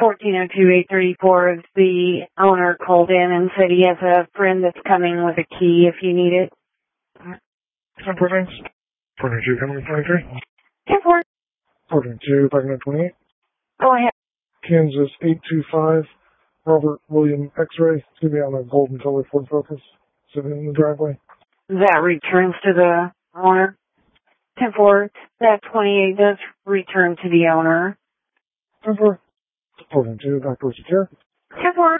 1402-834, the owner called in and said he has a friend that's coming with a key if you need it. 10-4, thanks. 402, coming in 23. 10-4. 402, back in 28. Go ahead. Kansas 825, Robert William X-Ray. It's going to be on a golden color Ford Focus, sitting in the driveway. That returns to the owner. 10-4. That 28 does return to the owner. 10-4. 402, back door secure. 10-4.